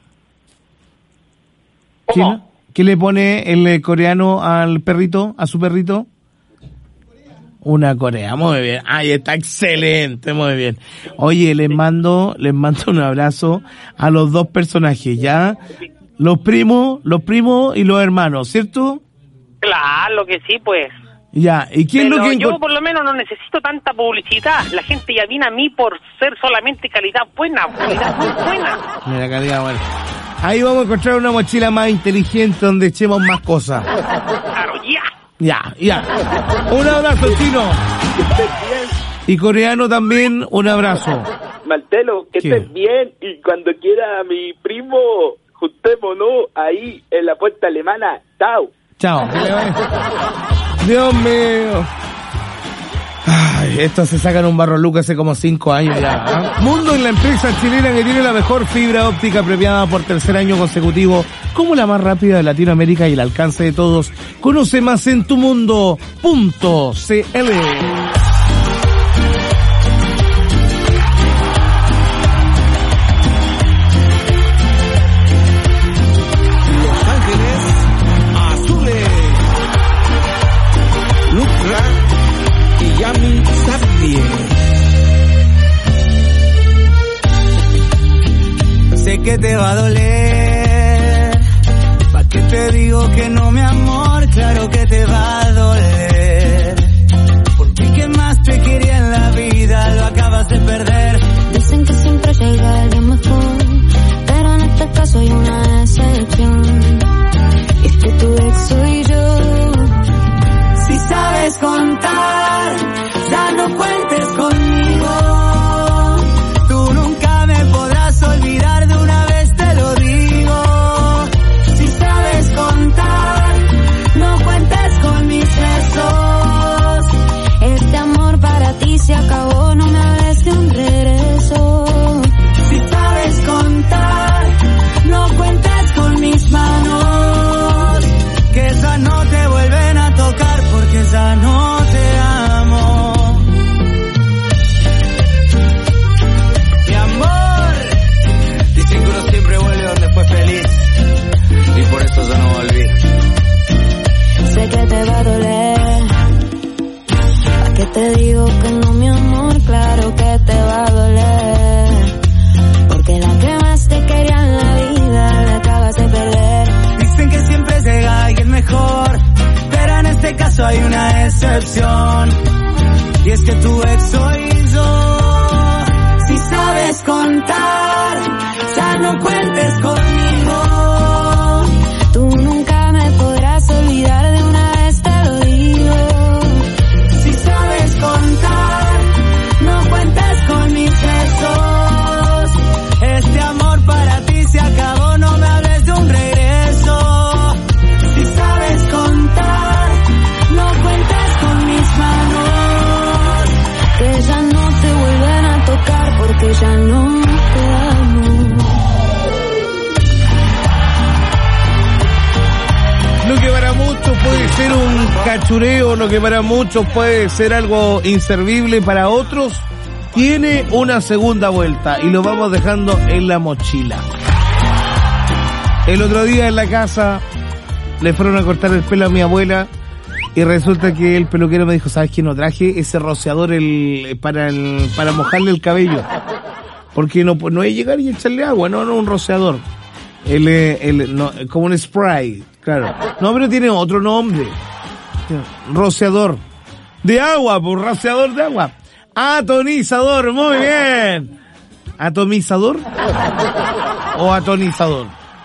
¿Cómo? ¿Qué le pone el coreano al perrito, a su perrito? Una Corea, muy bien. Ay, está excelente, muy bien. Oye, les mando un abrazo a los dos personajes, ¿ya? Los primos y los hermanos, ¿cierto? Claro que sí, pues. Ya, ¿y quién pero lo que yo por lo menos no necesito tanta publicidad. La gente ya viene a mí por ser solamente calidad buena, calidad muy buena. Mira, calidad buena. Ahí vamos a encontrar una mochila más inteligente donde echemos más cosas. Claro, ya. Ya. Un abrazo, chino. Y coreano también, un abrazo. Marcelo, que estés bien, y cuando quiera mi primo, juntémonos ahí en la puerta alemana. Chao. Que le vaya. Dios mío. Ay, estos se sacan un barro Lucas hace como 5 años ya, ¿eh? Mundo es la empresa chilena que tiene la mejor fibra óptica premiada por tercer año consecutivo como la más rápida de Latinoamérica y el alcance de todos. Conoce más en tumundo.cl. Sé que te va a doler, ¿pa' qué te digo que no, mi amor? Claro que te va a doler. te digo que no, mi amor, claro que te va a doler. Porque la que más te quería en la vida la acabas de perder. Dicen que siempre llega alguien mejor, pero en este caso hay una excepción. Y es que tu ex soy yo. Si sabes contar, ya no cuentes conmigo. Tú nunca me podrás olvidar, de una vez te lo digo. Si sabes contar, no cuentes con mis besos. Este amor para ti se acabó, no me hables de un regreso. Si sabes contar, no cuentes con mis manos, que ya no te vuelven a tocar porque ya no te amo. Lo que para muchos puede ser un cachureo, lo que para muchos puede ser algo inservible, para otros tiene una segunda vuelta y lo vamos dejando en la mochila. El otro día en la casa le fueron a cortar el pelo a mi abuela y resulta que el peluquero me dijo, ¿sabes qué? No traje ese rociador para mojarle el cabello, porque no es llegar y echarle agua, no un rociador, no, como un spray, claro. No, pero tiene otro nombre, rociador de agua, pues rociador de agua. Atonizador, muy bien. ¿Atomizador? ¿O atonizador?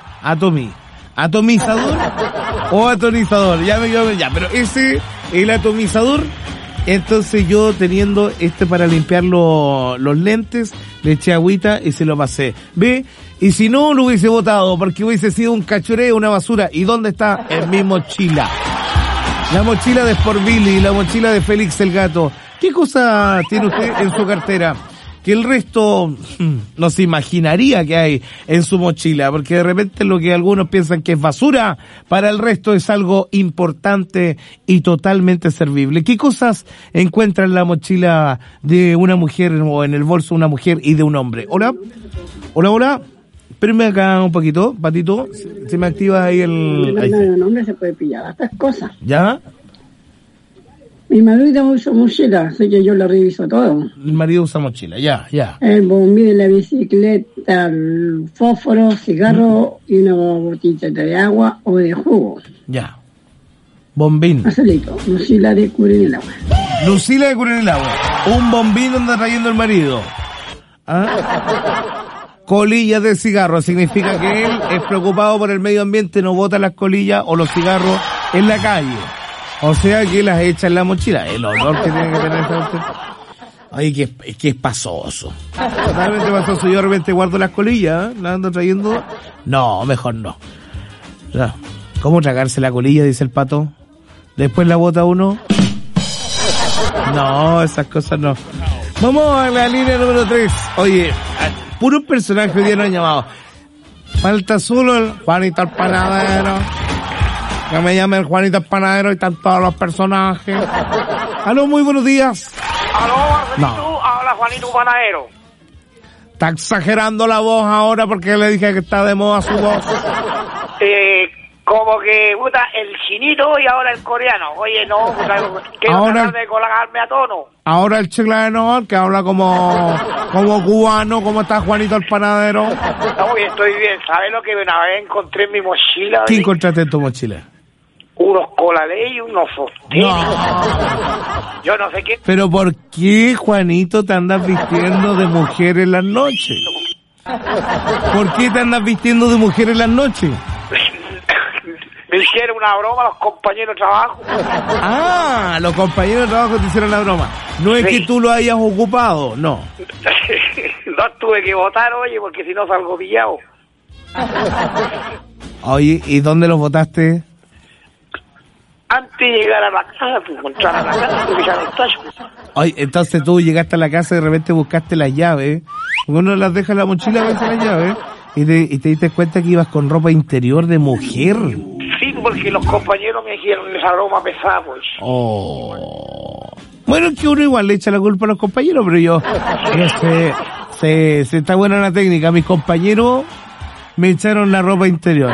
¿Atomizador? ¿O atonizador? Ya, pero ese, el atomizador. Entonces yo teniendo para limpiar los lentes, le eché agüita y se lo pasé. ¿Ve? Y si no, lo hubiese botado, porque hubiese sido un cachureo, una basura. ¿Y dónde está? En mi mochila. La mochila de Sport Billy, la mochila de Félix el Gato. ¿Qué cosa tiene usted en su cartera que el resto no se imaginaría que hay en su mochila? Porque de repente lo que algunos piensan que es basura, para el resto es algo importante y totalmente servible. ¿Qué cosas encuentra en la mochila de una mujer o en el bolso de una mujer y de un hombre? Hola. Espérenme acá un poquito, Patito. Se me activa ahí el... Un hombre se puede pillar estas cosas. ¿Ya? Mi marido usa mochila, así que yo le reviso todo. El marido usa mochila, ya. El bombín de la bicicleta, el fósforo, cigarro y una botella de agua o de jugo. Ya. Bombín. Azulito, Lucila de cubrir el agua. Lucila de cubrir el agua. Un bombín donde está trayendo el marido. ¿Ah? Colillas de cigarro, significa que él es preocupado por el medio ambiente, no bota las colillas o los cigarros en la calle. O sea que las echa en la mochila. El olor que tiene que tener esa usted. Ay, que es pasoso. Totalmente pasoso. Yo de repente guardo las colillas, las ando trayendo. No, mejor no. ¿Cómo tragarse la colilla? Dice el Pato. Después la bota uno. No, esas cosas no. Vamos a la línea número 3. Oye, puros personajes hoy día nos han llamado. Falta solo el Juanito el Panadero. Que me llame el Juanito el Panadero y están todos los personajes. Aló, muy buenos días. Aló, no. Hola, Juanito Panadero. Está exagerando la voz ahora porque le dije que está de moda su voz. Como que, puta, el chinito y ahora el coreano. Oye, no, puta, quiero tratar de colocarme a tono. Ahora el chileno, que habla como cubano. ¿Cómo está Juanito el Panadero? No, bien, estoy bien. ¿Sabes lo que una vez encontré en mi mochila? ¿Qué encontraste en tu mochila? Unos colaley y unos sostenes. No. Yo no sé qué. ¿Pero por qué, Juanito, te andas vistiendo de mujer en las noches? ¿Por qué te andas vistiendo de mujer en las noches? Me hicieron una broma los compañeros de trabajo. Ah, los compañeros de trabajo te hicieron la broma. No es que tú lo hayas ocupado, no. No tuve que votar, oye, porque si no salgo pillado. Oye, ¿y dónde los votaste? Antes de llegar a la casa, pues, encontrar a la casa, porque ya no está. Oye, entonces tú llegaste a la casa y de repente buscaste las llaves. Uno las deja en la mochila, a veces las llaves. Y te diste cuenta que ibas con ropa interior de mujer. Sí, porque los compañeros me hicieron esa broma pesada, pues. Oh. Bueno, es que uno igual le echa la culpa a los compañeros, pero yo se está buena la técnica. Mis compañeros me echaron la ropa interior.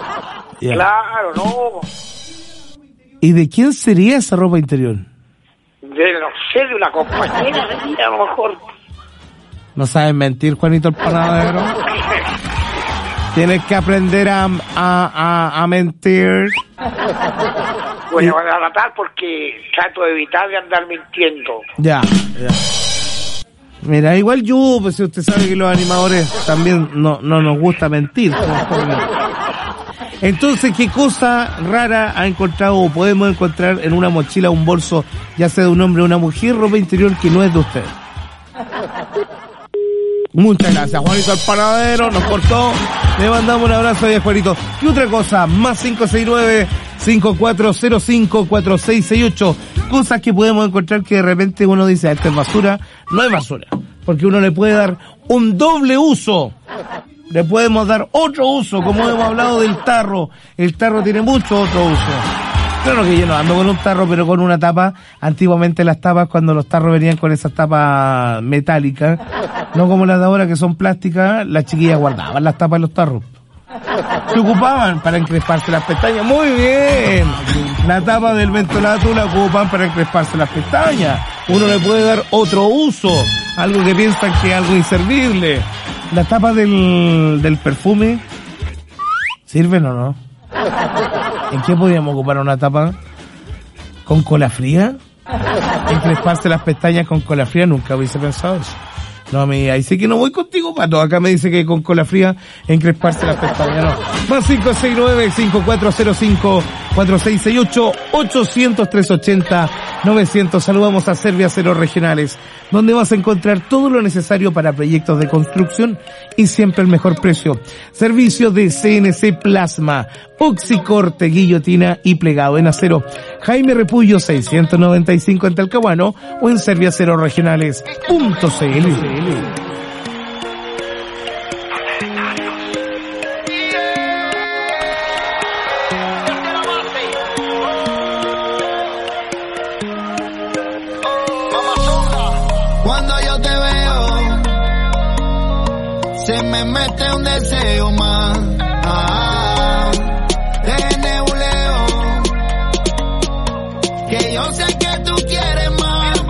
Ya. Claro, no. ¿Y de quién sería esa ropa interior? no sé, de una compañera de vida, a lo mejor. No sabes mentir, Juanito el Panadero. Tienes que aprender a mentir. Voy a tratar porque trato de evitar de andar mintiendo. Ya. Mira, igual yo, pues si usted sabe que los animadores también no nos gusta mentir. Entonces, ¿qué cosa rara ha encontrado o podemos encontrar en una mochila o un bolso, ya sea de un hombre o una mujer, ropa interior que no es de usted? Muchas gracias, Juanito el Panadero, nos cortó. Le mandamos un abrazo a Juanito. Y otra cosa, más 569-5405-4668. Cosas que podemos encontrar que de repente uno dice, esta es basura. No es basura, porque uno le puede dar un doble uso. Le podemos dar otro uso, como hemos hablado del tarro. El tarro tiene mucho otro uso. Claro que yo no ando con un tarro, pero con una tapa. Antiguamente las tapas, cuando los tarros venían con esas tapas metálicas, no como las de ahora que son plásticas, las chiquillas guardaban las tapas de los tarros. Se ocupaban para encresparse las pestañas. Muy bien. La tapa del mentolato la ocupan para encresparse las pestañas. Uno le puede dar otro uso, algo que piensan que es algo inservible. La tapa del perfume, ¿sirven o no? ¿En qué podríamos ocupar una tapa? ¿Con cola fría? ¿Encresparse las pestañas con cola fría? Nunca hubiese pensado eso. No, ahí sí que no voy contigo, Pato. Acá me dice que con cola fría encresparse las pestañas, no. Más 569-5405-4668, 800-380-900. Saludamos a Servia Cero Regionales, donde vas a encontrar todo lo necesario para proyectos de construcción y siempre el mejor precio. Servicios de CNC Plasma, oxicorte, guillotina y plegado en acero. Jaime Repullo 695 en Talcahuano o en serviaceroregionales.cl. Cuando yo te veo, se me mete un deseo más. De nebuleo, que yo sé que tú quieres más.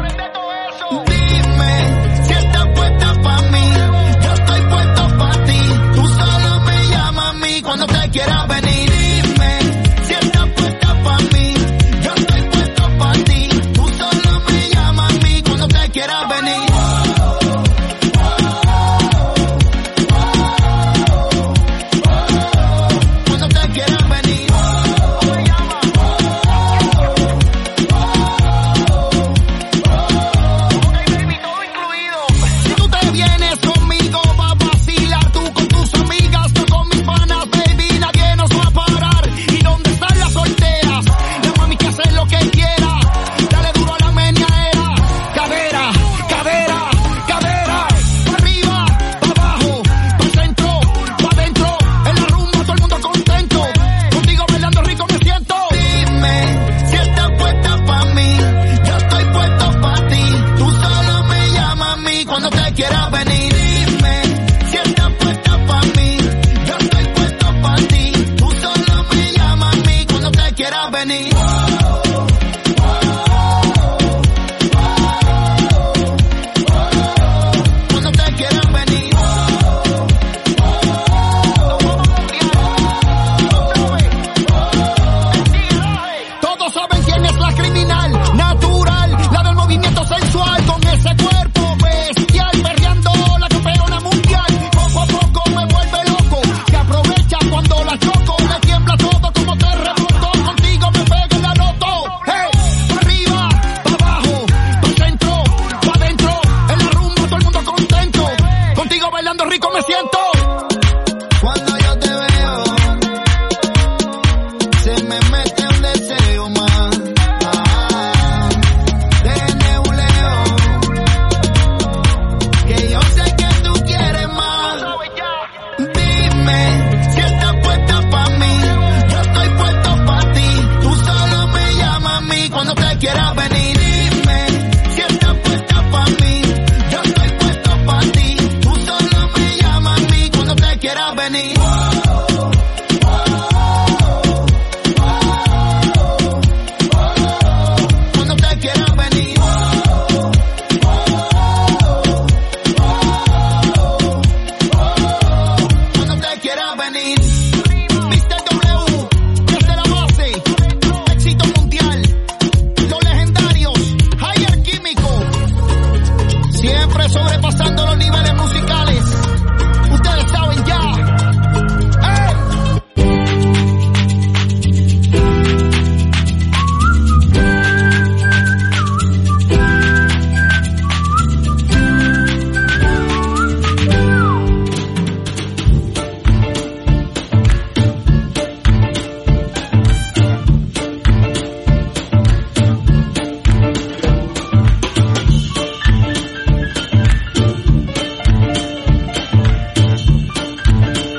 Dime si estás puesta pa' mí, yo estoy puesto pa' ti. Tú solo me llamas a mí cuando te quieras venir. Dime si estás puesta pa' mí, yo estoy puesto pa' ti. Tú solo me llamas a mí cuando te quieras venir. Cuando te quieras venir.